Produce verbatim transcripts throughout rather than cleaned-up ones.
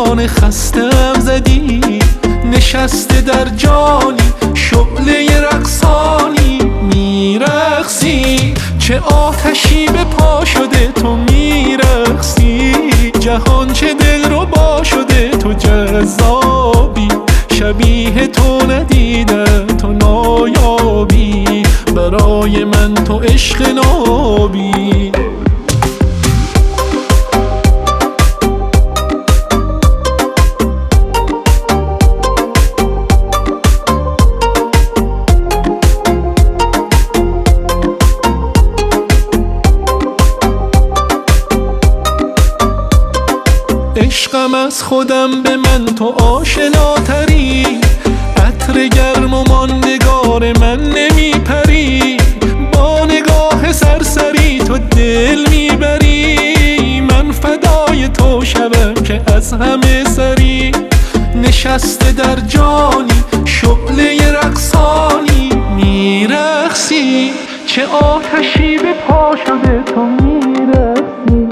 فغان خستم زدی، نشسته در جانی شعله رقصانی میرقصی. چه آتشی به پا شده تو میرقصی، جهان چه دلربا شده تو جذابی. شبیه تو ندیدم تو نایابی، برای من تو عشق نابی. عشقم از خودم به من تو آشناتری، عطر گرم و ماندگار من نمیپری. با نگاه سرسری تو دل میبری، من فدای تو شوم که از همه سری. نشسته در جانی شعله رقصانی میرقصی، چه آتشی به پا شده تو میرقصی.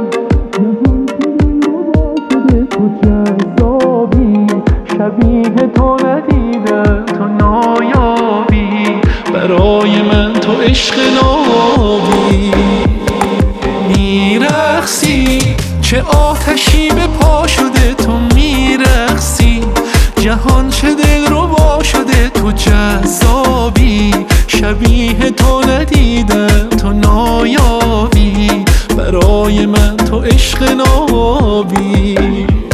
شبیه تو ندیدم تو نایابی، برای من تو عشق نابی. میرقصی چه آتشی به پا شده تو میرقصی، جهان چه دلربا شده تو جذابی. شبیه تو ندیدم تو نایابی، برای من تو عشق نابی.